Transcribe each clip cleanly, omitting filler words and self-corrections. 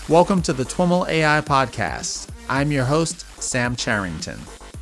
Welcome to the TWIML AI Podcast. I'm your host, Sam Charrington.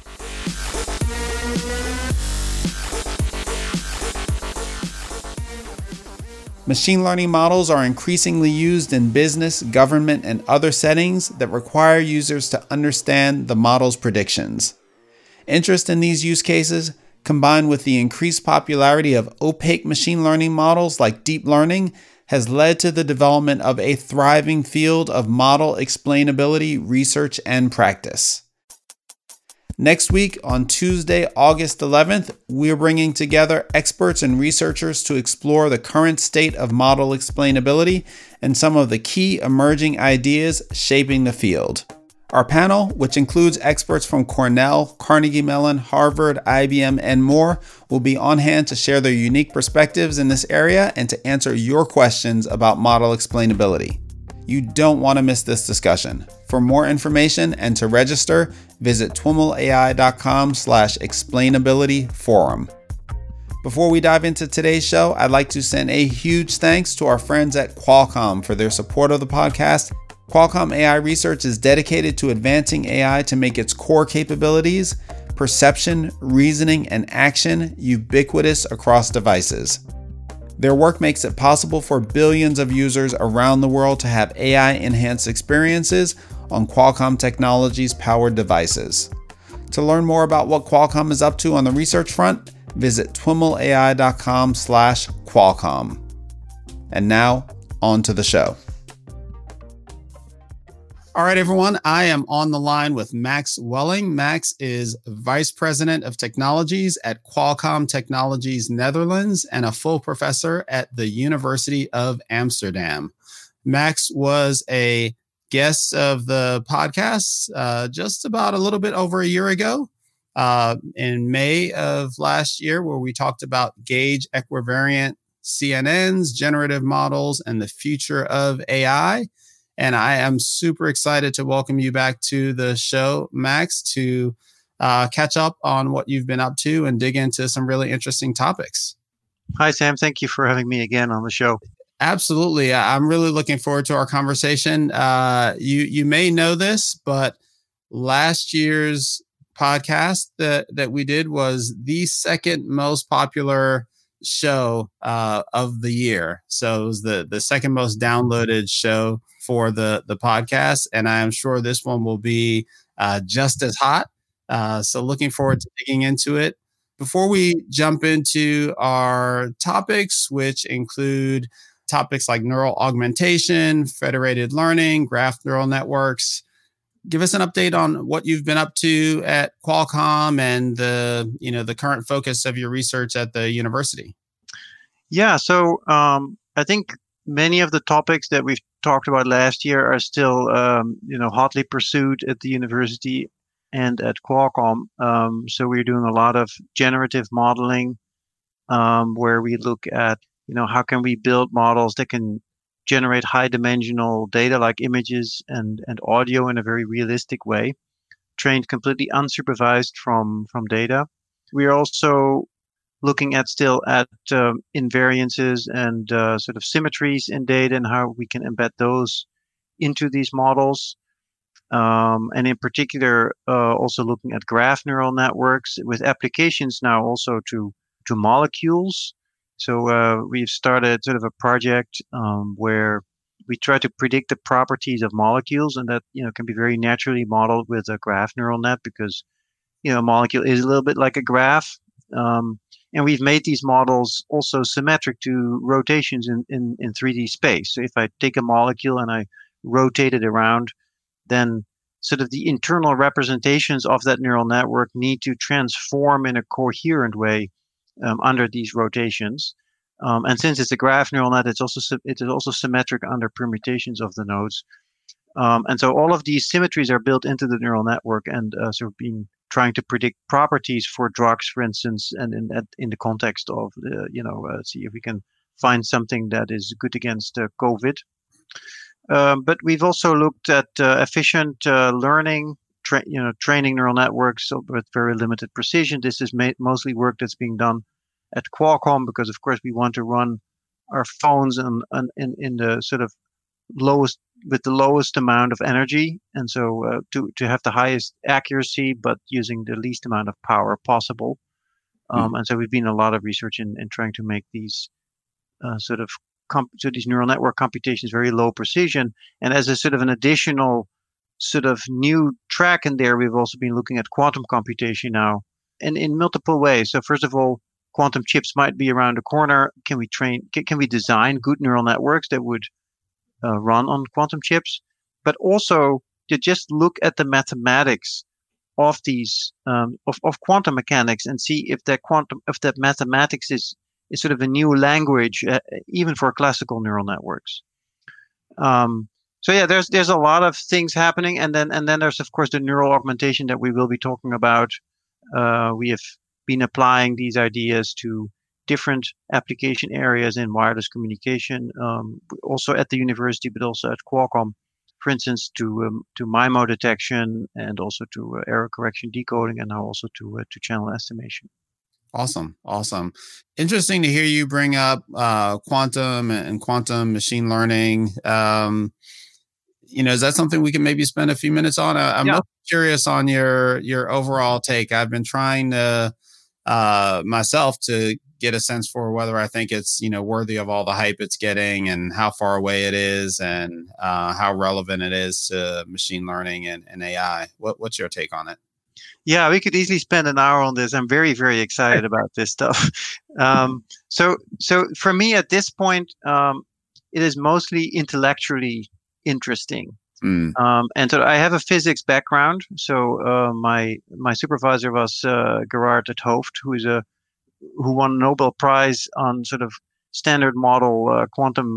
Machine learning models are increasingly used in business, government, and other settings that require users to understand the model's predictions. Interest in these use cases, combined with the increased popularity of opaque machine learning models like deep learning, has led to the development of a thriving field of model explainability research and practice. Next week, on Tuesday, August 11th, we're bringing together experts and researchers to explore the current state of model explainability and some of the key emerging ideas shaping the field. Our panel, which includes experts from Cornell, Carnegie Mellon, Harvard, IBM, and more, will be on hand to share their unique perspectives in this area and to answer your questions about model explainability. You don't want to miss this discussion. For more information and to register, visit twimlai.com/explainabilityforum. Before we dive into today's show, I'd like to send a huge thanks to our friends at Qualcomm for their support of the podcast. Qualcomm AI Research is dedicated to advancing AI to make its core capabilities, perception, reasoning, and action ubiquitous across devices. Their work makes it possible for billions of users around the world to have AI-enhanced experiences on Qualcomm Technologies powered devices. To learn more about what Qualcomm is up to on the research front, visit twimlai.com/Qualcomm. And now, on to the show. All right, everyone. I am on the line with Max Welling. Max is Vice President of Technologies at Qualcomm Technologies Netherlands and a full professor at the University of Amsterdam. Max was a guest of the podcast just about a little bit over a year ago in May of last year, where we talked about gauge equivariant CNNs, generative models, and the future of AI. And I am super excited to welcome you back to the show, Max, to catch up on what you've been up to and dig into some really interesting topics. Hi, Sam. Thank you for having me again on the show. Absolutely. I'm really looking forward to our conversation. You may know this, but last year's podcast that we did was the second most popular show of the year. So it was the second most downloaded show for the podcast, and I am sure this one will be just as hot. So looking forward to digging into it. Before we jump into our topics, which include topics like neural augmentation, federated learning, graph neural networks, give us an update on what you've been up to at Qualcomm and the current focus of your research at the university. Yeah, so I think many of the topics that we've talked about last year are still, hotly pursued at the university and at Qualcomm. So we're doing a lot of generative modeling, where we look at, how can we build models that can generate high-dimensional data like images and audio in a very realistic way, trained completely unsupervised from data. We are also looking at invariances and sort of symmetries in data and how we can embed those into these models. And in particular, also looking at graph neural networks with applications now also to molecules. So we've started sort of a project where we try to predict the properties of molecules, and that can be very naturally modeled with a graph neural net because a molecule is a little bit like a graph. And we've made these models also symmetric to rotations in 3D space. So if I take a molecule and I rotate it around, then sort of the internal representations of that neural network need to transform in a coherent way under these rotations. And since it's a graph neural net, it is also symmetric under permutations of the nodes. And so all of these symmetries are built into the neural network and sort of trying to predict properties for drugs, for instance, and in the context of see if we can find something that is good against COVID. But we've also looked at efficient learning, training neural networks with very limited precision. This is mostly work that's being done at Qualcomm because, of course, we want to run our phones in the sort of lowest with the lowest amount of energy, and so to have the highest accuracy, but using the least amount of power possible. And so we've been a lot of research in trying to make these so these neural network computations very low precision. And as a sort of an additional sort of new track in there, we've also been looking at quantum computation now, and in multiple ways. So first of all, quantum chips might be around the corner. Can we design good neural networks that would run on quantum chips? But also to just look at the mathematics of these of quantum mechanics and see if that mathematics is sort of a new language, even for classical neural networks. So yeah, there's a lot of things happening, and then there's of course the neural augmentation that we will be talking about. We have been applying these ideas to different application areas in wireless communication, also at the university, but also at Qualcomm, for instance, to MIMO detection and also to error correction decoding, and now also to channel estimation. Awesome. Interesting to hear you bring up quantum and quantum machine learning. Is that something we can maybe spend a few minutes on? I'm most curious on your overall take. I've been trying to myself to get a sense for whether I think it's worthy of all the hype it's getting, and how far away it is, and how relevant it is to machine learning and AI. What's your take on it? Yeah, we could easily spend an hour on this. I'm very, very excited about this stuff. So for me at this point, it is mostly intellectually interesting. And so I have a physics background. So my supervisor was Gerard 't Hooft, who won a Nobel Prize on sort of standard model quantum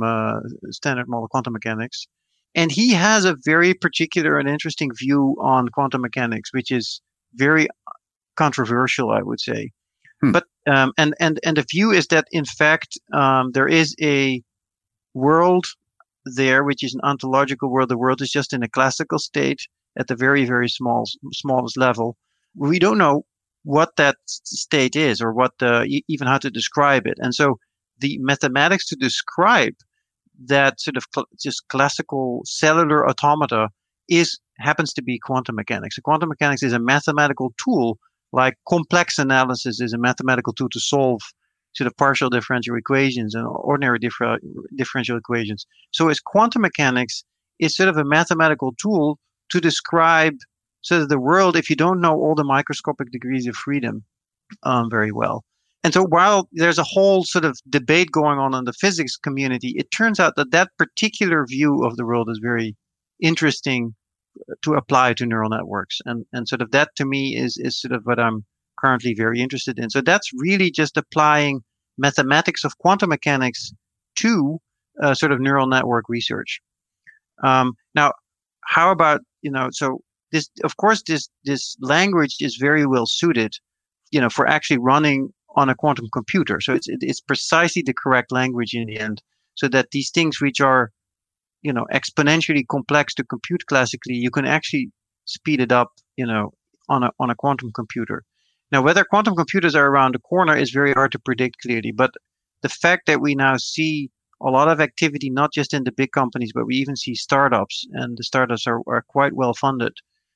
mechanics. And he has a very particular and interesting view on quantum mechanics, which is very controversial, I would say. But and the view is that in fact there is a world there which is an ontological world. The world is just in a classical state at the very, very smallest level. We don't know what that state is, or what even how to describe it. And so the mathematics to describe that sort of just classical cellular automata happens to be quantum mechanics. So quantum mechanics is a mathematical tool, like complex analysis is a mathematical tool to solve sort of partial differential equations and ordinary differential equations. So as quantum mechanics is sort of a mathematical tool to describe sort of the world if you don't know all the microscopic degrees of freedom very well. And so while there's a whole sort of debate going on in the physics community, it turns out that particular view of the world is very interesting to apply to neural networks. And sort of that to me is sort of what I'm currently very interested in. So that's really just applying mathematics of quantum mechanics to sort of neural network research. Now, how about, so this, of course, this language is very well suited, for actually running on a quantum computer. So it's precisely the correct language in the end, so that these things which are exponentially complex to compute classically, you can actually speed it up, on a quantum computer. Now, whether quantum computers are around the corner is very hard to predict clearly, but the fact that we now see a lot of activity, not just in the big companies, but we even see startups, and the startups are quite well funded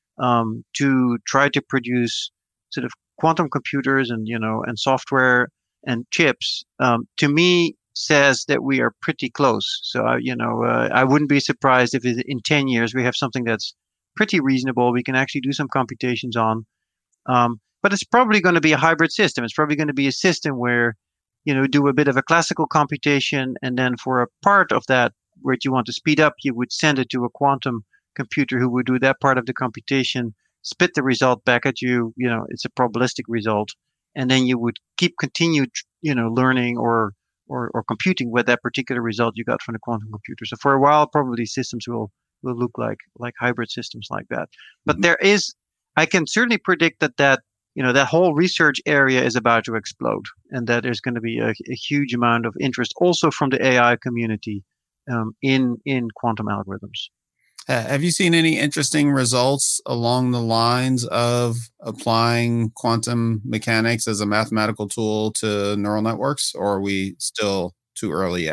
to try to produce sort of quantum computers and software and chips, to me says that we are pretty close. So, I wouldn't be surprised if in 10 years we have something that's pretty reasonable. We can actually do some computations on. But it's probably going to be a hybrid system. It's probably going to be a system where, do a bit of a classical computation, and then for a part of that where you want to speed up, you would send it to a quantum computer who would do that part of the computation, spit the result back at you. It's a probabilistic result, and then you would continue, learning or computing with that particular result you got from the quantum computer. So for a while, probably systems will look like hybrid systems like that. But I can certainly predict that whole research area is about to explode, and that there's going to be a huge amount of interest also from the AI community in quantum algorithms. Have you seen any interesting results along the lines of applying quantum mechanics as a mathematical tool to neural networks, or are we still too early yet?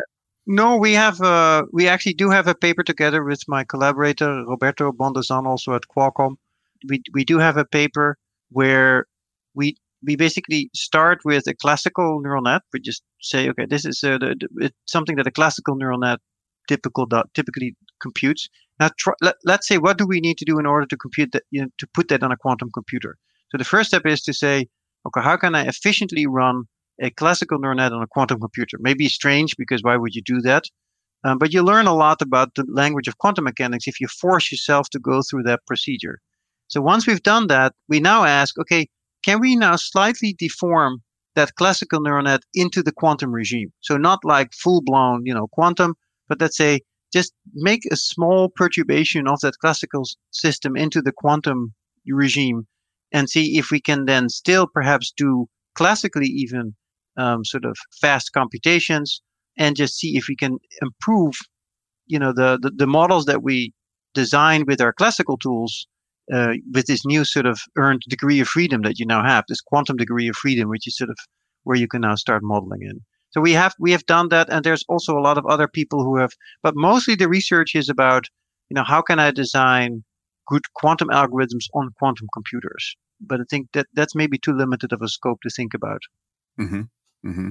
No, we actually do have a paper together with my collaborator Roberto Bondazan, also at Qualcomm. We do have a paper where we we basically start with a classical neural net. We just say, okay, this is it's something that a classical neural net typically computes. Now, let's say, what do we need to do in order to compute that, to put that on a quantum computer? So the first step is to say, okay, how can I efficiently run a classical neural net on a quantum computer? Maybe strange, because why would you do that? But you learn a lot about the language of quantum mechanics if you force yourself to go through that procedure. So once we've done that, we now ask, okay, can we now slightly deform that classical neural net into the quantum regime? So not like full-blown, quantum, but let's say just make a small perturbation of that classical system into the quantum regime and see if we can then still perhaps do classically even sort of fast computations, and just see if we can improve, the models that we designed with our classical tools with this new sort of earned degree of freedom that you now have, this quantum degree of freedom, which is sort of where you can now start modeling in. So we have done that, and there's also a lot of other people who have, but mostly the research is about, how can I design good quantum algorithms on quantum computers? But I think that's maybe too limited of a scope to think about. Mm-hmm. Mm-hmm.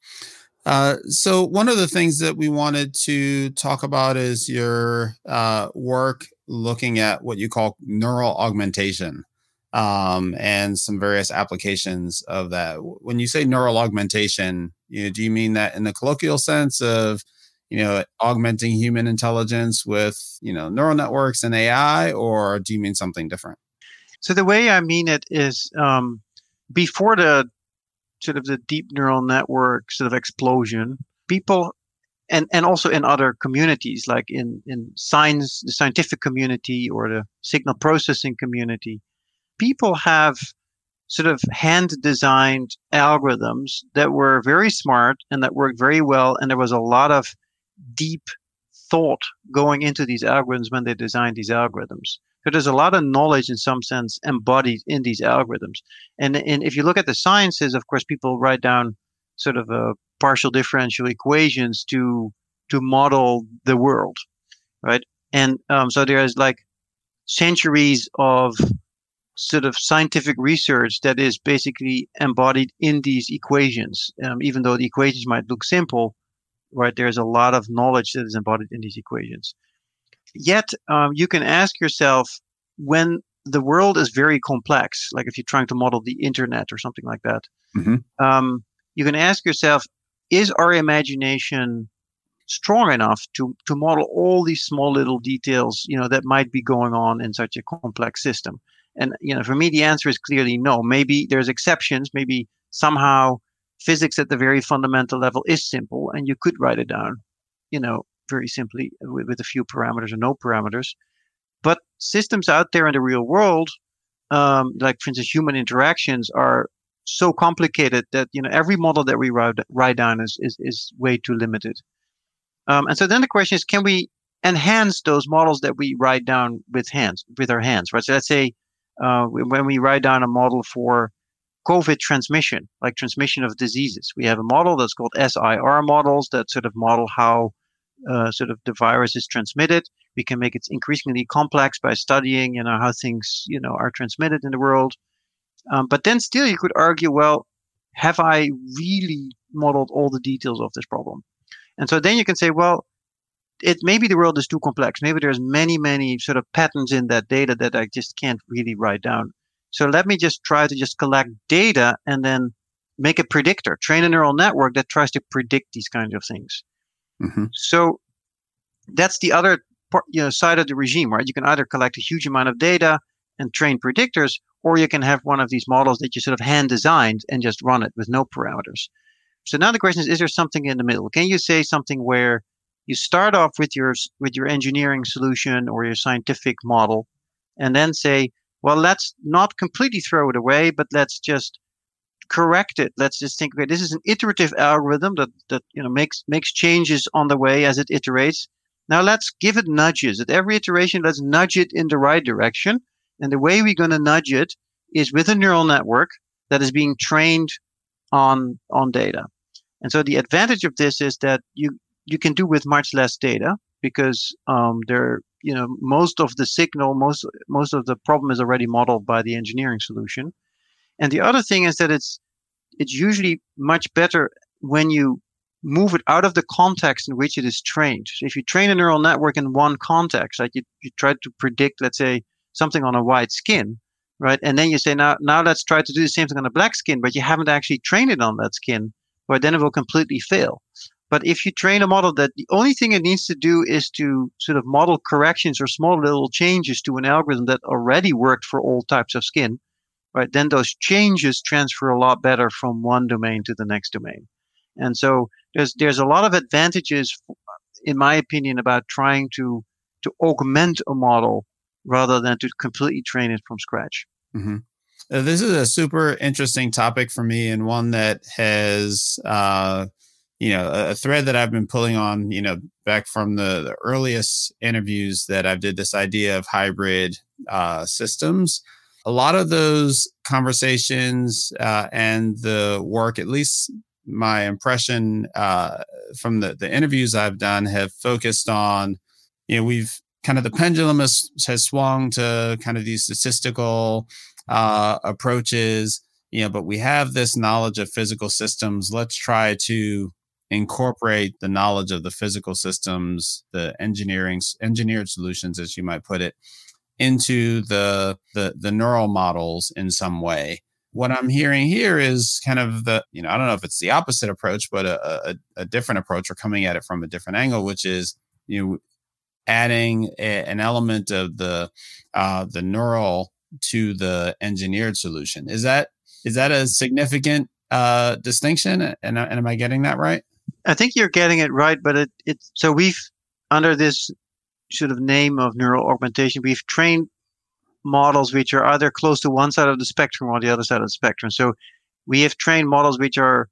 So one of the things that we wanted to talk about is your work looking at what you call neural augmentation and some various applications of that. When you say neural augmentation, do you mean that in the colloquial sense of, augmenting human intelligence with, neural networks and AI, or do you mean something different? So the way I mean it is before the sort of the deep neural network sort of explosion, people, and also in other communities, like in science, the scientific community or the signal processing community, people have sort of hand designed algorithms that were very smart and that worked very well. And there was a lot of deep thought going into these algorithms when they designed these algorithms. So there's a lot of knowledge in some sense embodied in these algorithms. And if you look at the sciences, of course, people write down sort of partial differential equations to model the world, right? And so there's like centuries of sort of scientific research that is basically embodied in these equations. Even though the equations might look simple, right? There's a lot of knowledge that is embodied in these equations. Yet you can ask yourself, when the world is very complex, like if you're trying to model the internet or something like that, you can ask yourself, is our imagination strong enough to model all these small little details, that might be going on in such a complex system? And, for me, the answer is clearly no. Maybe there's exceptions. Maybe somehow physics at the very fundamental level is simple and you could write it down, very simply with a few parameters or no parameters. But systems out there in the real world, like for instance, human interactions, are so complicated that every model that we write down is way too limited. And so then the question is, can we enhance those models that we write down with our hands, right? So let's say when we write down a model for COVID transmission, like transmission of diseases, we have a model that's called SIR models that sort of model how sort of the virus is transmitted. We can make it increasingly complex by studying, how things, are transmitted in the world. But then still you could argue, well, have I really modeled all the details of this problem? And so then you can say, well, maybe the world is too complex. Maybe there's many, many sort of patterns in that data that I just can't really write down. So let me just try to just collect data and then make a predictor, train a neural network that tries to predict these kinds of things. Mm-hmm. So that's the other part, side of the regime, right? You can either collect a huge amount of data and train predictors, or you can have one of these models that you sort of hand designed and just run it with no parameters. So now the question is there something in the middle? Can you say something where you start off with your engineering solution or your scientific model, and then say, well, let's not completely throw it away, but let's just correct it. Let's just think, okay, this is an iterative algorithm that makes changes on the way as it iterates. Now let's give it nudges. At every iteration, let's nudge it in the right direction. And the way we're going to nudge it is with a neural network that is being trained on data. And so the advantage of this is that you can do with much less data because most of the signal, most of the problem is already modeled by the engineering solution. And the other thing is that it's usually much better when you move it out of the context in which it is trained. So if you train a neural network in one context, like you try to predict, let's say, something on a white skin, right? And then you say, now let's try to do the same thing on a black skin, but you haven't actually trained it on that skin, well, then it will completely fail. But if you train a model that the only thing it needs to do is to sort of model corrections or small little changes to an algorithm that already worked for all types of skin, right? Then those changes transfer a lot better from one domain to the next domain. And so there's a lot of advantages, in my opinion, about trying to augment a model rather than to completely train it from scratch. Mm-hmm. This is a super interesting topic for me, and one that has, a thread that I've been pulling on, back from the earliest interviews that I've did, this idea of hybrid systems. A lot of those conversations and the work, at least my impression from the interviews I've done, have focused on, we've kind of, the pendulum has swung to kind of these statistical approaches, but we have this knowledge of physical systems. Let's try to incorporate the knowledge of the physical systems, the engineered solutions, as you might put it, into the neural models in some way. What I'm hearing here is kind of I don't know if it's the opposite approach, but a different approach, or coming at it from a different angle, which is, adding an element of the neural to the engineered solution. Is that a significant distinction? And am I getting that right? I think you're getting it right, but so we've, under this sort of name of neural augmentation, we've trained models which are either close to one side of the spectrum or the other side of the spectrum. So we have trained models which are,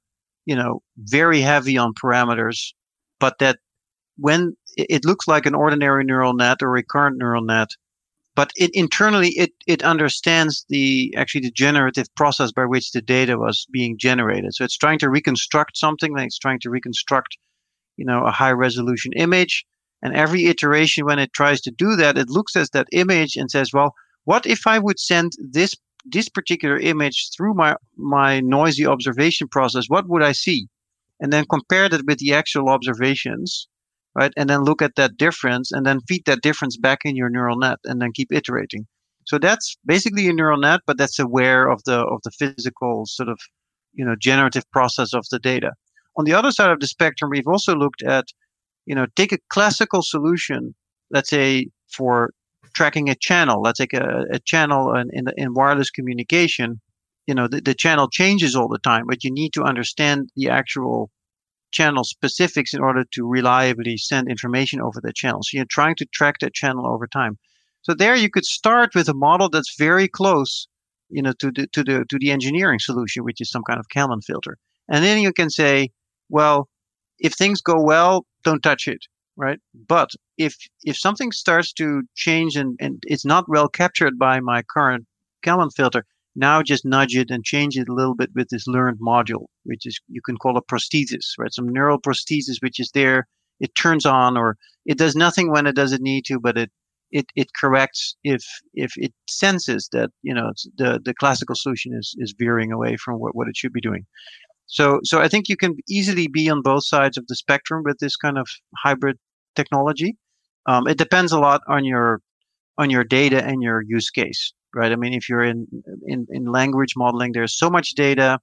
very heavy on parameters, but that when it looks like an ordinary neural net or recurrent neural net, but internally it understands the generative process by which the data was being generated. So it's trying to reconstruct something, like it's trying to reconstruct, a high resolution image. And every iteration, when it tries to do that, it looks at that image and says, well, what if I would send this particular image through my noisy observation process? What would I see? And then compare that with the actual observations, right? And then look at that difference and then feed that difference back in your neural net and then keep iterating. So that's basically a neural net, but that's aware of the physical sort of, generative process of the data. On the other side of the spectrum, we've also looked at, take a classical solution, let's say for tracking a channel. Let's take a channel in wireless communication. The channel changes all the time, but you need to understand the actual channel specifics in order to reliably send information over the channel. So you're trying to track that channel over time. So there you could start with a model that's very close, to the engineering solution, which is some kind of Kalman filter. And then you can say, well, if things go well, don't touch it, right? But if something starts to change and it's not well captured by my current Kalman filter, now just nudge it and change it a little bit with this learned module, which is, you can call a prosthesis, right? Some neural prosthesis, which is there, it turns on, or it does nothing when it doesn't need to, but it corrects if it senses that, the classical solution is veering away from what it should be doing. So I think you can easily be on both sides of the spectrum with this kind of hybrid technology. It depends a lot on your data and your use case, right? I mean, if you're in language modeling, there's so much data,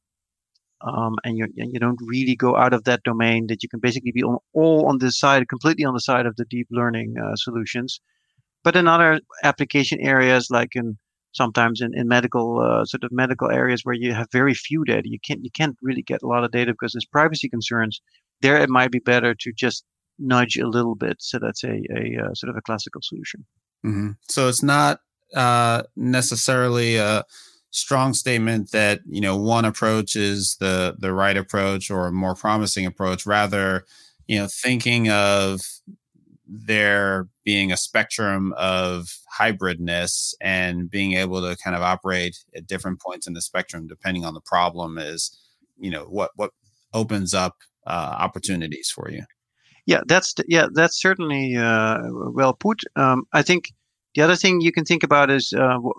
and you don't really go out of that domain, that you can basically be completely on the side of the deep learning solutions. But in other application areas, like sometimes in medical sort of medical areas where you have very few data, you can't really get a lot of data because there's privacy concerns. There, it might be better to just nudge a little bit. So that's a sort of a classical solution. Mm-hmm. So it's not necessarily a strong statement that one approach is the right approach or a more promising approach. Rather, thinking of there being a spectrum of hybridness and being able to kind of operate at different points in the spectrum depending on the problem is, what opens up opportunities for you. That's certainly well put. I think the other thing you can think about is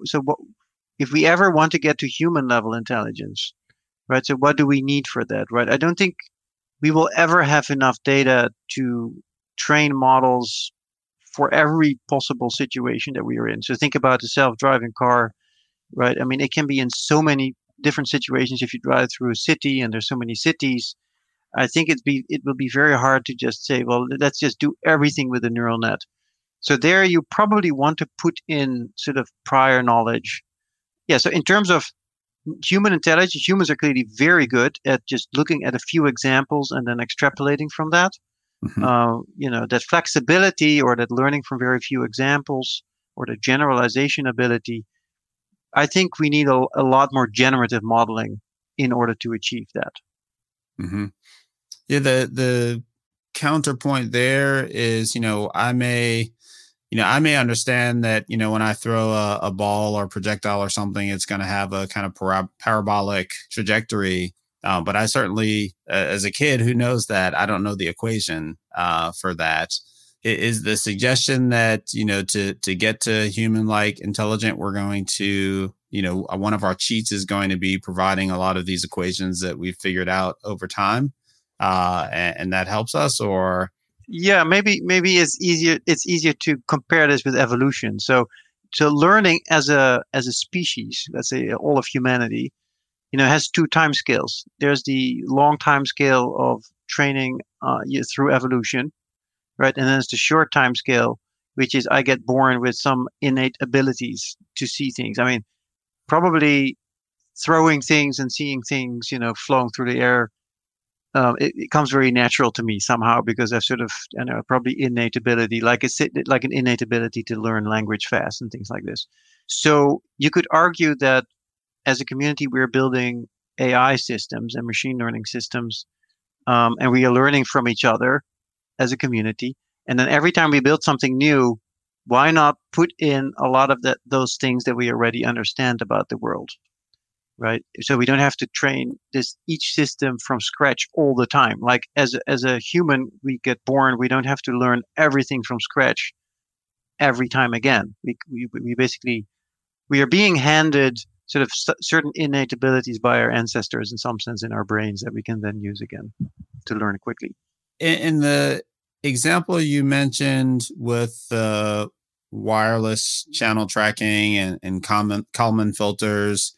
if we ever want to get to human level intelligence, right? So what do we need for that, right? I don't think we will ever have enough data to train models for every possible situation that we are in. So think about the self-driving car, right? I mean, it can be in so many different situations. If you drive through a city and there's so many cities, I think it will be very hard to just say, well, let's just do everything with a neural net. So there you probably want to put in sort of prior knowledge. Yeah, so in terms of human intelligence, humans are clearly very good at just looking at a few examples and then extrapolating from that. Mhm. That flexibility or that learning from very few examples or the generalization ability, I think we need a lot more generative modeling in order to achieve that. Hmm. Yeah, the counterpoint there is, I may understand that, when I throw a ball or projectile or something, it's going to have a kind of parabolic trajectory. But I certainly, as a kid who knows that, I don't know the equation for that. Is the suggestion that, to get to human-like intelligent, we're going to, one of our cheats is going to be providing a lot of these equations that we've figured out over time, and that helps us, or Yeah, maybe it's easier to compare this with evolution. So learning as a species, let's say all of humanity, has two time scales. There's the long time scale of training through evolution, right? And then there's the short time scale, which is I get born with some innate abilities to see things. I mean, probably throwing things and seeing things, flowing through the air, it comes very natural to me somehow because I've sort of, probably innate ability, like an innate ability to learn language fast and things like this. So you could argue that as a community, we're building AI systems and machine learning systems, and we are learning from each other as a community. And then every time we build something new, why not put in a lot of those things that we already understand about the world? Right. So we don't have to train each system from scratch all the time. Like as a human, we get born, we don't have to learn everything from scratch every time again. We basically, we are being handed sort of certain innate abilities by our ancestors in some sense in our brains that we can then use again to learn quickly. in the example you mentioned with the wireless channel tracking and Kalman filters,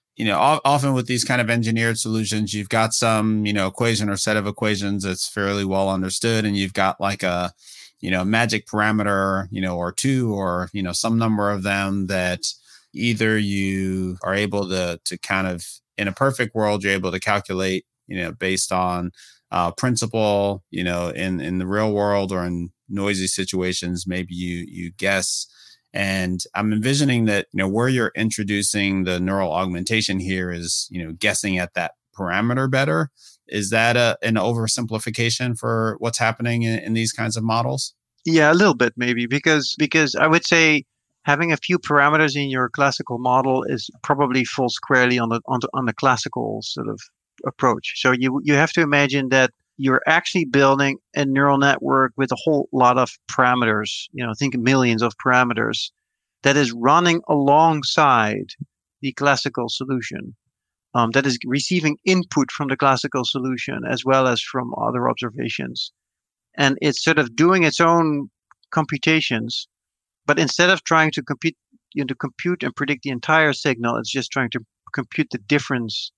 often with these kind of engineered solutions, you've got some, equation or set of equations that's fairly well understood, and you've got like a, magic parameter, or two, or, some number of them that either you are able to kind of, in a perfect world, you're able to calculate, based on principle, in the real world, or in noisy situations, maybe you guess. And I'm envisioning that, where you're introducing the neural augmentation here is, guessing at that parameter better. Is that an oversimplification for what's happening in these kinds of models? Yeah, a little bit maybe because I would say having a few parameters in your classical model is probably falls squarely on the classical sort of approach. So you have to imagine that you're actually building a neural network with a whole lot of parameters, think millions of parameters that is running alongside the classical solution, that is receiving input from the classical solution as well as from other observations. And it's sort of doing its own computations, but instead of trying to compute and predict the entire signal, it's just trying to compute the difference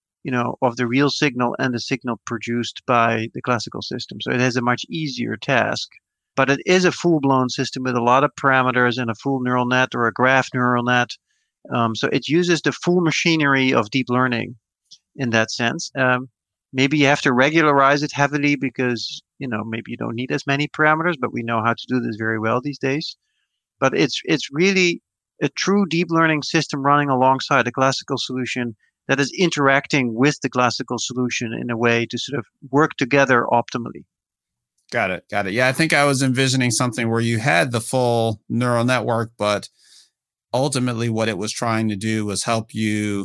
of the real signal and the signal produced by the classical system. So it has a much easier task, but it is a full-blown system with a lot of parameters and a full neural net or a graph neural net. So it uses the full machinery of deep learning in that sense. Maybe you have to regularize it heavily because, maybe you don't need as many parameters, but we know how to do this very well these days. But it's really a true deep learning system running alongside the classical solution that is interacting with the classical solution in a way to sort of work together optimally. Got it. Got it. Yeah, I think I was envisioning something where you had the full neural network, but ultimately what it was trying to do was help you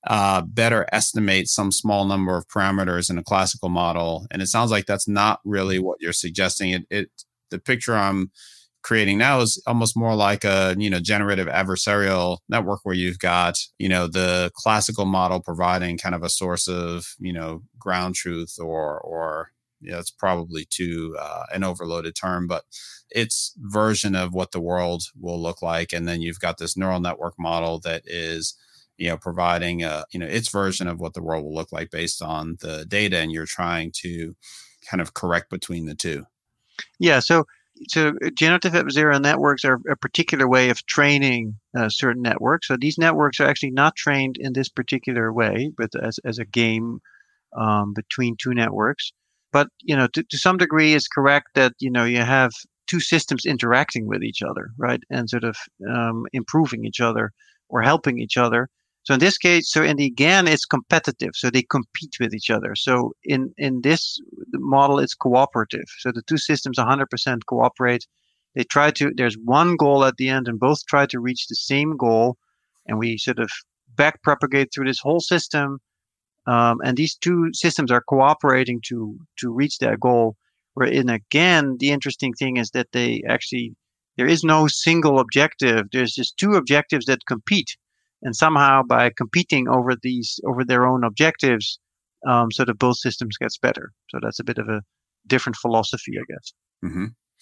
better estimate some small number of parameters in a classical model. And it sounds like that's not really what you're suggesting. The picture I'm creating now is almost more like a generative adversarial network where you've got the classical model providing kind of a source of ground truth, or it's probably too an overloaded term, but its version of what the world will look like. And then you've got this neural network model that is providing its version of what the world will look like based on the data, and you're trying to kind of correct between the two. Yeah, so generative adversarial networks are a particular way of training certain networks. So these networks are actually not trained in this particular way, but as a game between two networks. But to some degree, it's correct that you have two systems interacting with each other, right, and sort of improving each other or helping each other. So in this case, in the GAN, it's competitive, so they compete with each other. So in this model, it's cooperative. So the two systems 100% cooperate. They try to. There's one goal at the end, and both try to reach the same goal. And we sort of back propagate through this whole system. And these two systems are cooperating to reach that goal. Where in a GAN, the interesting thing is that there is no single objective. There's just two objectives that compete. And somehow by competing over their own objectives, sort of both systems gets better. So that's a bit of a different philosophy, I guess. Mm-hmm.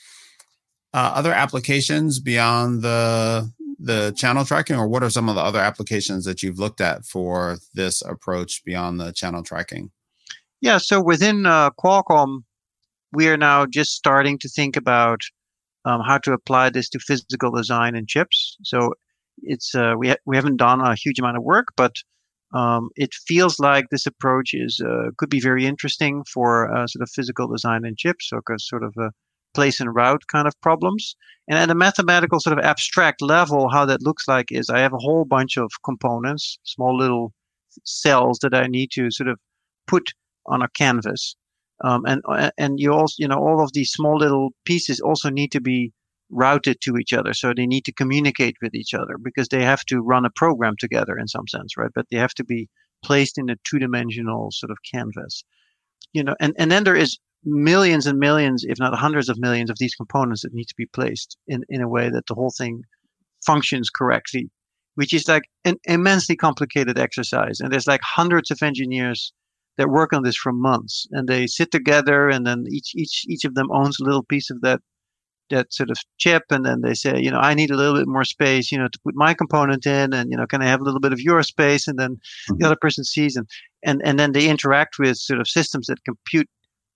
Other applications beyond the channel tracking, or what are some of the other applications that you've looked at for this approach beyond the channel tracking? Yeah, so within Qualcomm, we are now just starting to think about how to apply this to physical design and chips. So it's we haven't done a huge amount of work, but it feels like this approach could be very interesting for sort of physical design and chips, so sort of a place and route kind of problems. And at a mathematical sort of abstract level, how that looks like is I have a whole bunch of components, small little cells that I need to sort of put on a canvas, and you also all of these small little pieces also need to be routed to each other. So they need to communicate with each other because they have to run a program together in some sense, right? But they have to be placed in a two-dimensional sort of canvas, and then there is millions and millions, if not hundreds of millions of these components that need to be placed in a way that the whole thing functions correctly, which is like an immensely complicated exercise. And there's like hundreds of engineers that work on this for months, and they sit together, and then each of them owns a little piece of that sort of chip, and then they say, I need a little bit more space, to put my component in, and can I have a little bit of your space? And then the other person sees, and then they interact with sort of systems that compute,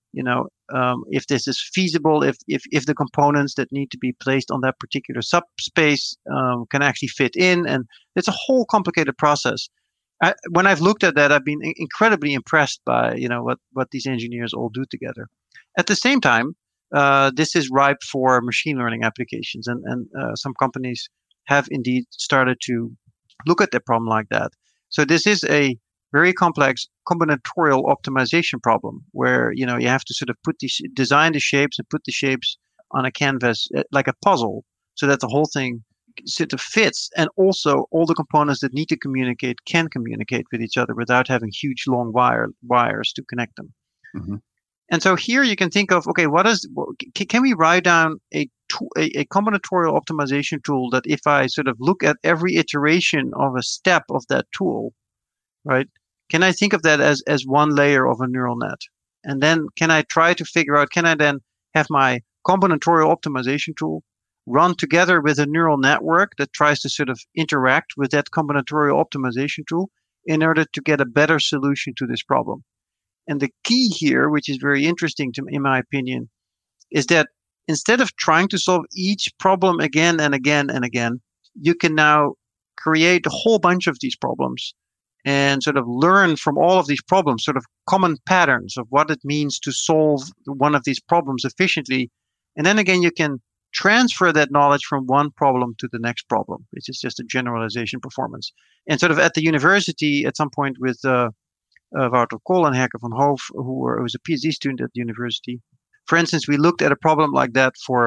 if this is feasible, if the components that need to be placed on that particular subspace can actually fit in, and it's a whole complicated process. When I've looked at that, I've been incredibly impressed by what these engineers all do together. At the same time, this is ripe for machine learning applications, and some companies have indeed started to look at the problem like that. So this is a very complex combinatorial optimization problem where you have to sort of design the shapes and put the shapes on a canvas like a puzzle, so that the whole thing sort of fits, and also all the components that need to communicate can communicate with each other without having huge long wires to connect them. Mm-hmm. And so here you can think of, okay, can we write down a combinatorial optimization tool that if I sort of look at every iteration of a step of that tool, right, can I think of that as one layer of a neural net? And then can I try to figure out, can I then have my combinatorial optimization tool run together with a neural network that tries to sort of interact with that combinatorial optimization tool in order to get a better solution to this problem? And the key here, which is very interesting in my opinion, is that instead of trying to solve each problem again and again and again, you can now create a whole bunch of these problems and sort of learn from all of these problems, sort of common patterns of what it means to solve one of these problems efficiently. And then again, you can transfer that knowledge from one problem to the next problem, which is just a generalization performance. And sort of at the university, at some point with Wouter Kool and Herke van Hoof, who was a PhD student at the university. For instance, we looked at a problem like that for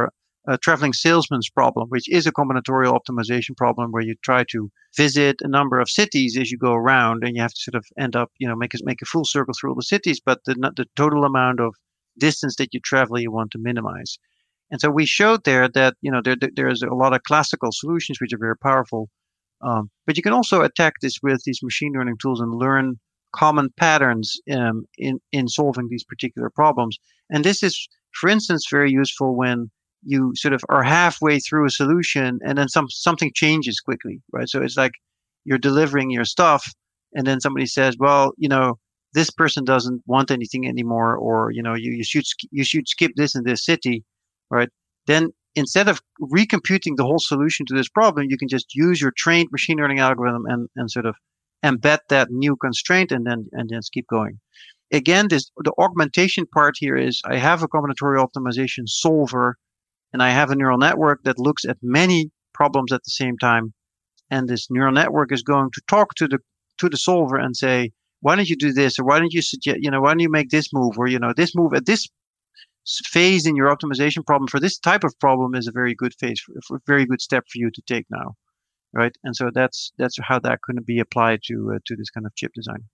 traveling salesman's problem, which is a combinatorial optimization problem where you try to visit a number of cities as you go around, and you have to sort of end up, make a full circle through all the cities, but the total amount of distance that you travel you want to minimize. And so we showed there that there's a lot of classical solutions which are very powerful, but you can also attack this with these machine learning tools and learn common patterns in solving these particular problems. And this is, for instance, very useful when you sort of are halfway through a solution and then something changes quickly, right? So it's like you're delivering your stuff and then somebody says, well, this person doesn't want anything anymore, or you should skip this in this city, right? Then instead of recomputing the whole solution to this problem, you can just use your trained machine learning algorithm and sort of embed that new constraint and then keep going. Again, the augmentation part here is I have a combinatorial optimization solver and I have a neural network that looks at many problems at the same time. And this neural network is going to talk to the solver and say, why don't you do this? Or why don't you suggest, why don't you make this move? Or, this move at this phase in your optimization problem for this type of problem is a very good phase, for a very good step for you to take now. Right. And so that's how that could be applied to this kind of chip design.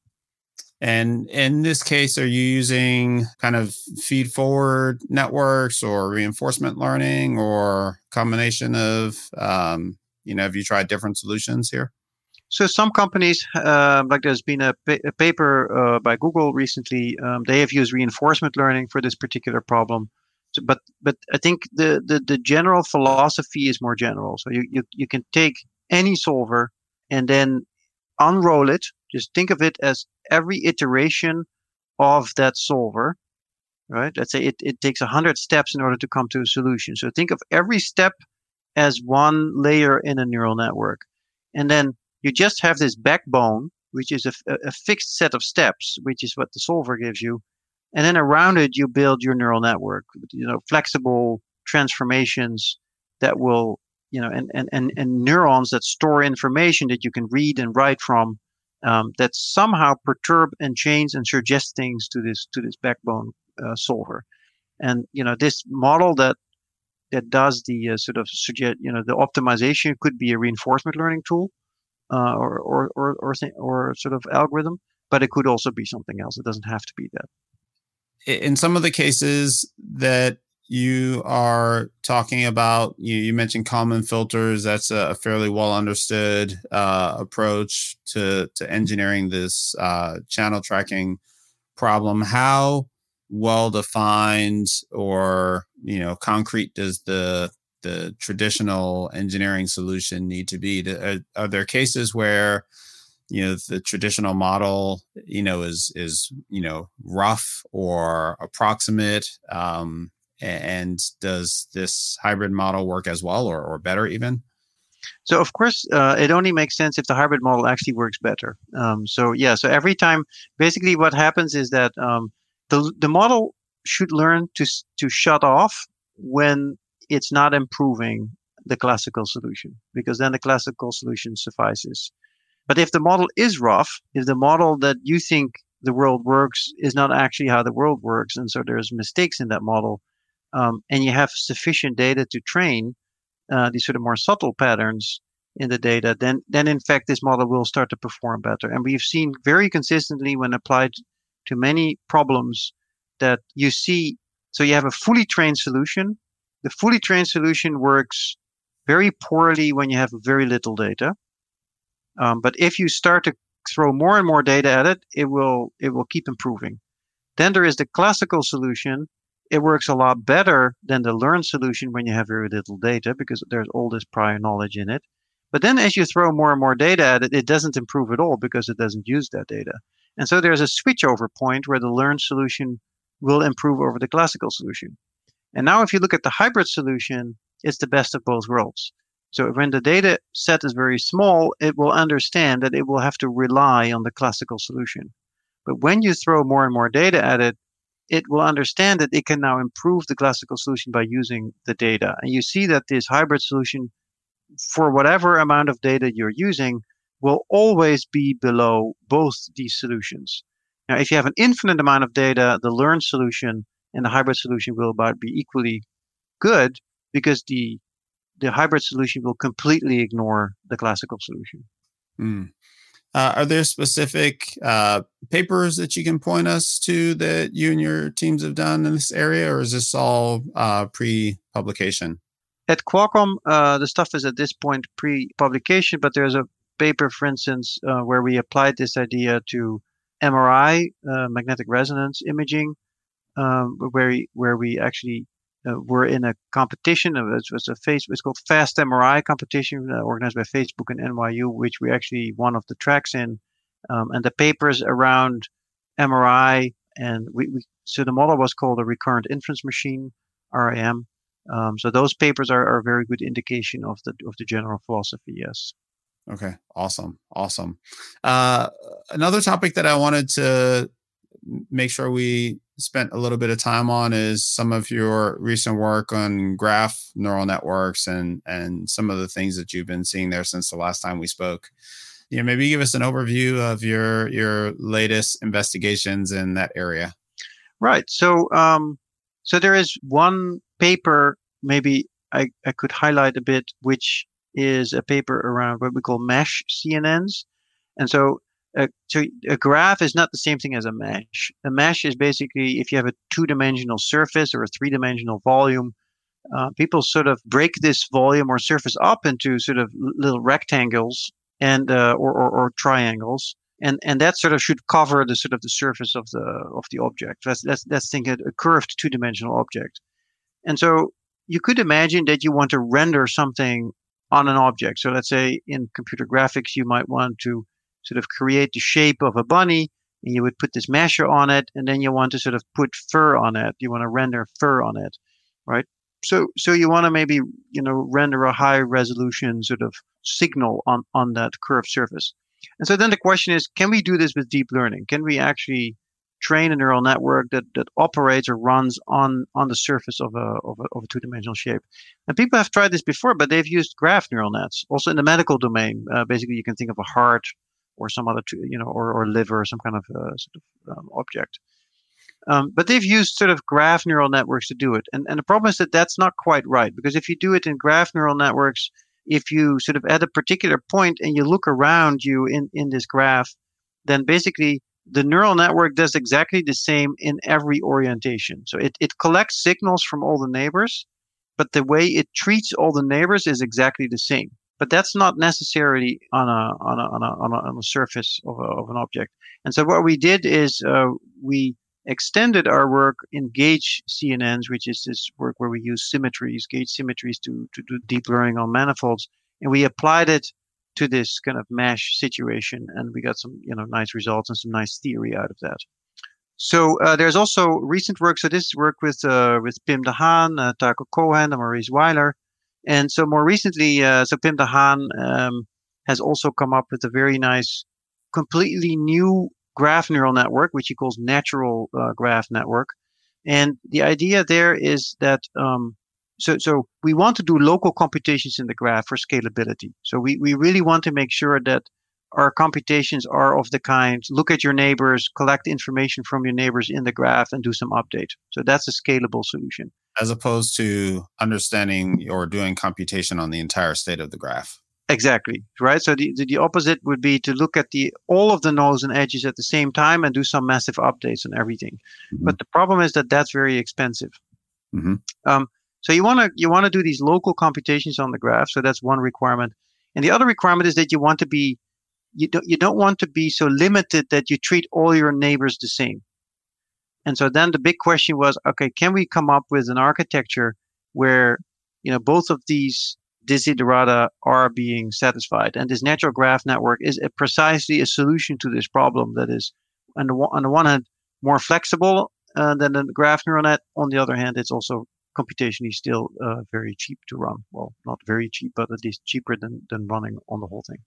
And in this case, are you using kind of feed forward networks or reinforcement learning or combination of, have you tried different solutions here? So some companies, like there's been a paper by Google recently, they have used reinforcement learning for this particular problem. So, but I think the general philosophy is more general. So you can take any solver and then unroll it. Just think of it as every iteration of that solver, right? Let's say it takes 100 steps in order to come to a solution. So think of every step as one layer in a neural network. And then you just have this backbone, which is a fixed set of steps, which is what the solver gives you. And then around it, you build your neural network, flexible transformations that will, and neurons that store information that you can read and write from, that somehow perturb and change and suggest things to this backbone solver. And this model that does the sort of suggest, the optimization could be a reinforcement learning tool or sort of algorithm, but it could also be something else. It doesn't have to be that. In some of the cases that you are talking about, you mentioned Kalman filters. That's a fairly well understood approach to engineering this channel tracking problem. How well defined or concrete does the traditional engineering solution need to be? Are there cases where the traditional model is rough or approximate, and does this hybrid model work as well or better even? So of course, it only makes sense if the hybrid model actually works better. So every time, basically what happens is that the model should learn to shut off when it's not improving the classical solution, because then the classical solution suffices. But if the model is rough, if the model that you think the world works is not actually how the world works, and so there's mistakes in that model, and you have sufficient data to train these sort of more subtle patterns in the data, then in fact this model will start to perform better. And we've seen very consistently when applied to many problems that you see, so you have a fully trained solution. The fully trained solution works very poorly when you have very little data. But if you start to throw more and more data at it, it will keep improving. Then there is the classical solution. It works a lot better than the learned solution when you have very little data, because there's all this prior knowledge in it. But then as you throw more and more data at it, it doesn't improve at all because it doesn't use that data. And so there's a switchover point where the learned solution will improve over the classical solution. And now if you look at the hybrid solution, it's the best of both worlds. So when the data set is very small, it will understand that it will have to rely on the classical solution. But when you throw more and more data at it, it will understand that it can now improve the classical solution by using the data. And you see that this hybrid solution, for whatever amount of data you're using, will always be below both these solutions. Now, if you have an infinite amount of data, the learned solution and the hybrid solution will about be equally good, because the hybrid solution will completely ignore the classical solution. Mm. Are there specific papers that you can point us to that you and your teams have done in this area, or is this all pre-publication? At Qualcomm, the stuff is at this point pre-publication, but there's a paper, for instance, where we applied this idea to MRI, magnetic resonance imaging, where we actually were in a competition. It's called Fast MRI competition, organized by Facebook and NYU, which we actually one of the tracks in. And the papers around MRI, and so the model was called a recurrent inference machine, RAM. So those papers are a very good indication of the general philosophy. Yes. Okay. Awesome. Another topic that I wanted to make sure we spent a little bit of time on is some of your recent work on graph neural networks and some of the things that you've been seeing there since the last time we spoke. Maybe give us an overview of your latest investigations in that area. Right. So there is one paper maybe I could highlight a bit, which is a paper around what we call mesh CNNs. And so a graph is not the same thing as a mesh. A mesh is basically if you have a two-dimensional surface or a three-dimensional volume, people sort of break this volume or surface up into sort of little rectangles and or triangles, and that sort of should cover the sort of the surface of the object. Let's think a curved two-dimensional object. And so you could imagine that you want to render something on an object. So let's say in computer graphics, you might want to sort of create the shape of a bunny, and you would put this mesher on it, and then you want to sort of put fur on it. You want to render fur on it, right? So you want to maybe render a high resolution sort of signal on that curved surface. And so then the question is, can we do this with deep learning? Can we actually train a neural network that operates or runs on the surface of a two-dimensional shape? And people have tried this before, but they've used graph neural nets also in the medical domain. Basically, you can think of a heart or some other, or liver, or some kind of object. But they've used sort of graph neural networks to do it. And the problem is that that's not quite right, because if you do it in graph neural networks, if you sort of at a particular point and you look around you in this graph, then basically the neural network does exactly the same in every orientation. So it collects signals from all the neighbors, but the way it treats all the neighbors is exactly the same. But that's not necessarily on a surface of an object. And so what we did is we extended our work in gauge CNNs, which is this work where we use gauge symmetries to do deep learning on manifolds, and we applied it to this kind of mesh situation, and we got some nice results and some nice theory out of that. So there's also recent work. So this work with Pim de Haan, Taco Cohen, and Maurice Weiler. And so more recently, so Pim de Haan has also come up with a very nice, completely new graph neural network, which he calls natural graph network. And the idea there is that so we want to do local computations in the graph for scalability. So we really want to make sure that our computations are of the kind, look at your neighbors, collect information from your neighbors in the graph, and do some update. So that's a scalable solution. As opposed to understanding or doing computation on the entire state of the graph. Exactly, right? So the opposite would be to look at all of the nodes and edges at the same time and do some massive updates on everything. Mm-hmm. But the problem is that that's very expensive. Mm-hmm. So you want to do these local computations on the graph. So that's one requirement. And the other requirement is that you don't want to be so limited that you treat all your neighbors the same. And so then the big question was, okay, can we come up with an architecture where both of these desiderata are being satisfied? And this natural graph network is precisely a solution to this problem that is, on the one hand, more flexible than the graph neural net. On the other hand, it's also computationally still very cheap to run. Well, not very cheap, but at least cheaper than running on the whole thing.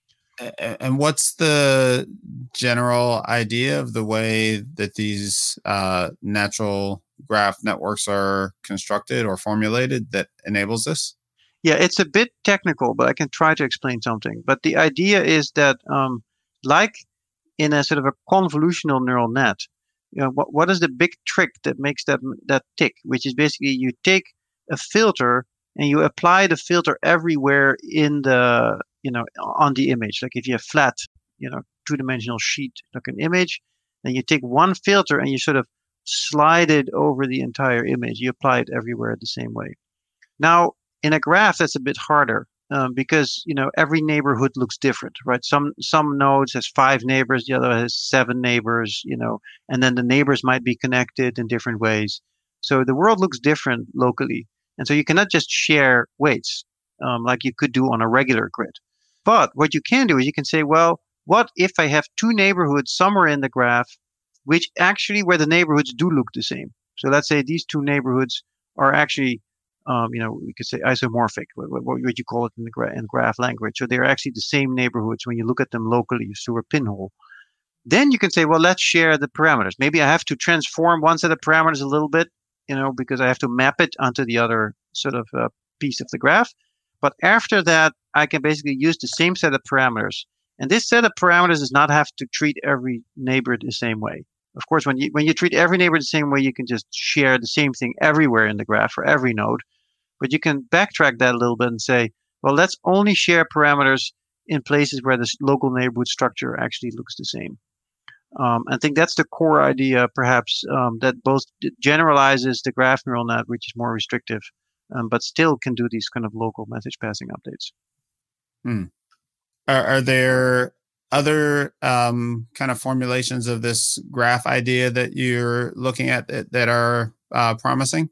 And what's the general idea of the way that these natural graph networks are constructed or formulated that enables this? Yeah, it's a bit technical, but I can try to explain something. But the idea is that, like in a sort of a convolutional neural net, what is the big trick that makes that tick? Which is basically you take a filter and you apply the filter everywhere in the, on the image. Like if you have flat, two-dimensional sheet, like an image, then you take one filter and you sort of slide it over the entire image. You apply it everywhere the same way. Now, in a graph, that's a bit harder because every neighborhood looks different, right? Some nodes has 5 neighbors, the other has 7 neighbors, and then the neighbors might be connected in different ways. So the world looks different locally, and so you cannot just share weights like you could do on a regular grid. But what you can do is you can say, well, what if I have 2 neighborhoods somewhere in the graph, which actually where the neighborhoods do look the same? So let's say these 2 neighborhoods are actually we could say isomorphic, what you call it in graph language. So they're actually the same neighborhoods when you look at them locally through a pinhole. Then you can say, well, let's share the parameters. Maybe I have to transform one set of parameters a little bit, because I have to map it onto the other sort of piece of the graph. But after that, I can basically use the same set of parameters. And this set of parameters does not have to treat every neighbor the same way. Of course, when you treat every neighbor the same way, you can just share the same thing everywhere in the graph for every node. But you can backtrack that a little bit and say, well, let's only share parameters in places where the local neighborhood structure actually looks the same. I think that's the core idea, perhaps, that both generalizes the graph neural net, which is more restrictive, but still can do these kind of local message passing updates. Are there other kind of formulations of this graph idea that you're looking at that are promising?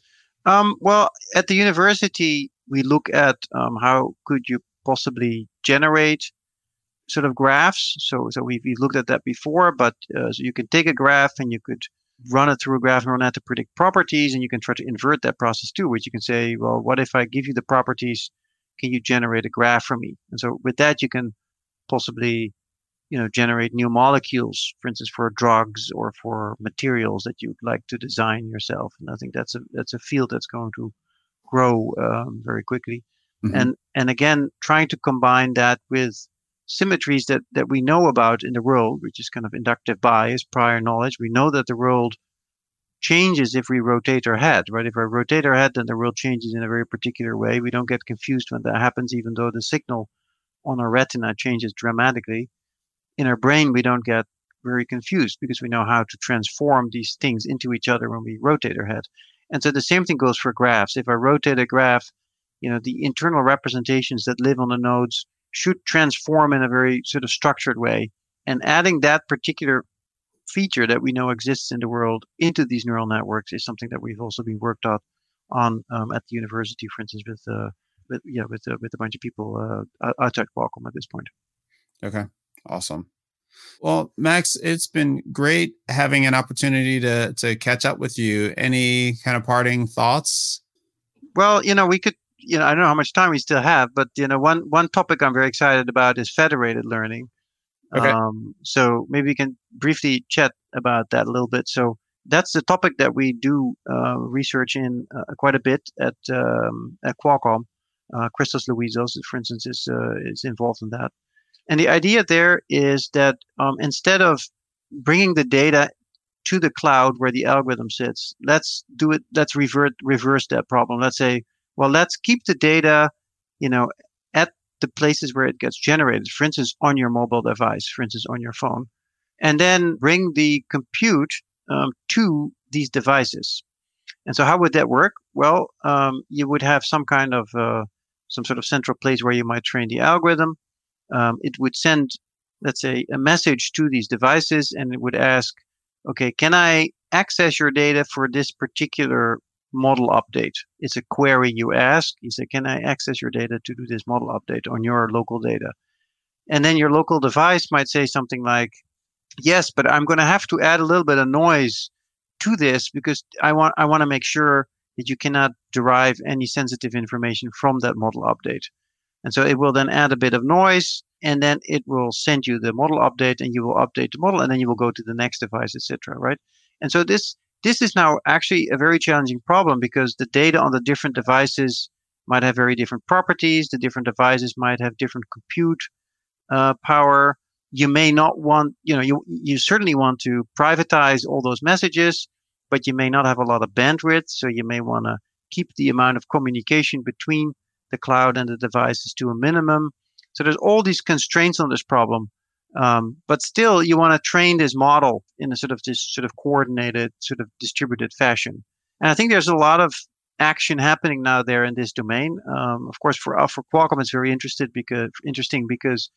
Well, at the university, we look at how could you possibly generate sort of graphs. So we've looked at that before, but so you can take a graph and you could run it through a graph neural net to predict properties, and you can try to invert that process too, which you can say, well, what if I give you the properties? Can you generate a graph for me? And so with that, you can possibly generate new molecules, for instance, for drugs or for materials that you'd like to design yourself. And I think that's a field that's going to grow very quickly. Mm-hmm. And again, trying to combine that with symmetries that we know about in the world, which is kind of inductive bias, prior knowledge. We know that the world changes if we rotate our head, right? If I rotate our head, then the world changes in a very particular way. We don't get confused when that happens, even though the signal on our retina changes dramatically. In our brain, we don't get very confused because we know how to transform these things into each other when we rotate our head. And so the same thing goes for graphs. If I rotate a graph, the internal representations that live on the nodes should transform in a very sort of structured way. And adding that particular feature that we know exists in the world into these neural networks is something that we've also been worked on at the university, for instance, with a bunch of people outside Qualcomm at this point. Okay, awesome. Well, Max, it's been great having an opportunity to catch up with you. Any kind of parting thoughts? Well, we could, I don't know how much time we still have, but one topic I'm very excited about is federated learning. Okay. So maybe we can briefly chat about that a little bit. So that's the topic that we do research in quite a bit at Qualcomm. Christos Louizos, for instance, is involved in that. And the idea there is that instead of bringing the data to the cloud where the algorithm sits, let's reverse that problem. Let's say, well, let's keep the data, at the places where it gets generated, for instance, on your mobile device, for instance, on your phone, and then bring the compute to these devices. And so how would that work? Well, you would have some kind of some sort of central place where you might train the algorithm. It would send, let's say, a message to these devices, and it would ask, okay, can I access your data for this particular model update? It's a query you ask. You say, can I access your data to do this model update on your local data? And then your local device might say something like, yes, but I'm going to have to add a little bit of noise to this because I want to make sure that you cannot derive any sensitive information from that model update. And so it will then add a bit of noise, and then it will send you the model update, and you will update the model, and then you will go to the next device, etc. Right? And so this is now actually a very challenging problem because the data on the different devices might have very different properties. The different devices might have different compute power. You may not want, you certainly want to privatize all those messages, but you may not have a lot of bandwidth. So you may want to keep the amount of communication between the cloud and the devices to a minimum. So there's all these constraints on this problem. But still, you want to train this model in this sort of coordinated, sort of distributed fashion. And I think there's a lot of action happening now there in this domain. Of course, for Qualcomm, it's very interesting because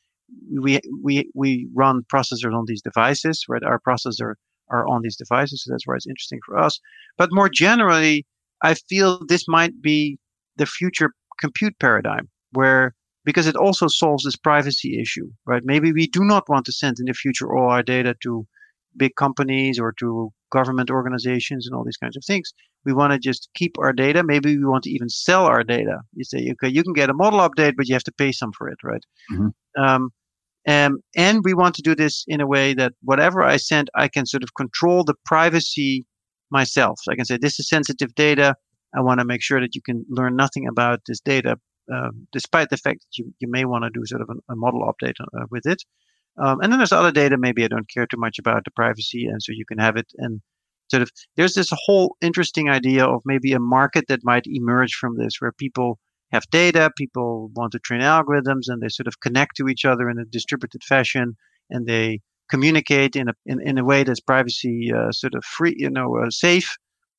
we run processors on these devices, right? Our processors are on these devices, so that's why it's interesting for us. But more generally, I feel this might be the future compute paradigm, where because it also solves this privacy issue, right? Maybe we do not want to send in the future all our data to big companies or to government organizations and all these kinds of things. We want to just keep our data. Maybe we want to even sell our data. You say, okay, you can get a model update, but you have to pay some for it, right? Mm-hmm. And we want to do this in a way that whatever I send, I can sort of control the privacy myself. So I can say, this is sensitive data. I want to make sure that you can learn nothing about this data, despite the fact that you may want to do sort of a model update with it. And then there's other data maybe I don't care too much about the privacy, and so you can have it. And sort of there's this whole interesting idea of maybe a market that might emerge from this, where people have data, people want to train algorithms, and they sort of connect to each other in a distributed fashion, and they communicate in a way that's privacy sort of free, safe,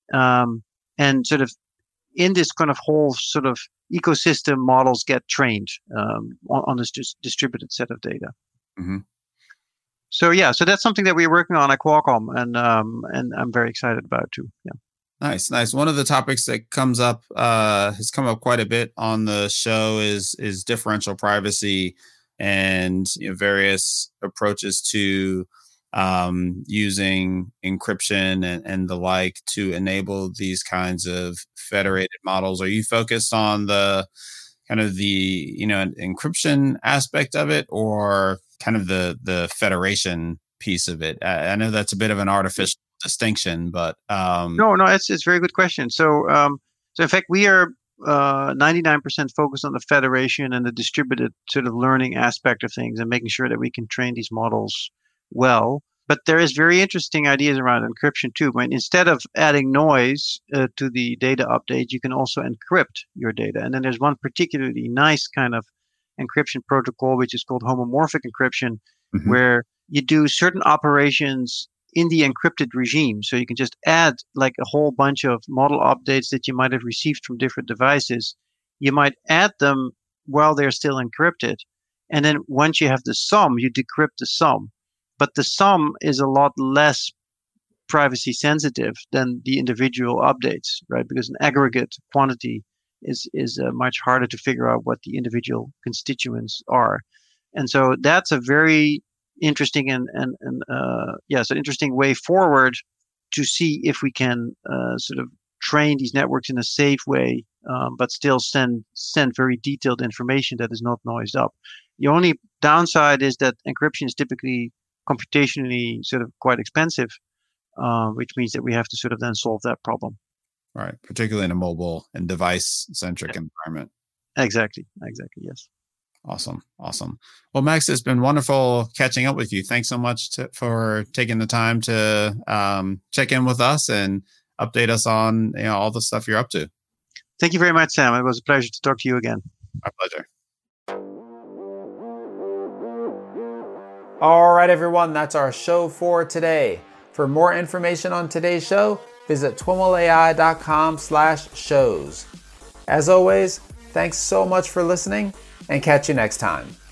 and sort of in this kind of whole sort of ecosystem, models get trained on this distributed set of data. Mm-hmm. So that's something that we're working on at Qualcomm, and I'm very excited about too. Yeah. Nice. One of the topics that comes up has come up quite a bit on the show is differential privacy and various approaches to using encryption and the like to enable these kinds of federated models. Are you focused on the kind of the encryption aspect of it, or kind of the federation piece of it? I know that's a bit of an artificial distinction, but no, it's a very good question. So in fact, we are 99% focused on the federation and the distributed sort of learning aspect of things, and making sure that we can train these models well. But there is very interesting ideas around encryption too. When instead of adding noise to the data update, you can also encrypt your data. And then there's one particularly nice kind of encryption protocol, which is called homomorphic encryption, mm-hmm. where you do certain operations in the encrypted regime. So you can just add like a whole bunch of model updates that you might have received from different devices. You might add them while they're still encrypted. And then once you have the sum, you decrypt the sum. But the sum is a lot less privacy sensitive than the individual updates, right? Because an aggregate quantity is much harder to figure out what the individual constituents are. And so that's a very interesting and it's an interesting way forward to see if we can sort of train these networks in a safe way, but still send very detailed information that is not noised up. The only downside is that encryption is typically computationally sort of quite expensive, which means that we have to sort of then solve that problem. Right, particularly in a mobile and device-centric environment. Exactly, yes. Awesome. Well, Max, it's been wonderful catching up with you. Thanks so much for taking the time to check in with us and update us on all the stuff you're up to. Thank you very much, Sam. It was a pleasure to talk to you again. My pleasure. All right, everyone, that's our show for today. For more information on today's show, visit twimlai.com/shows. As always, thanks so much for listening, and catch you next time.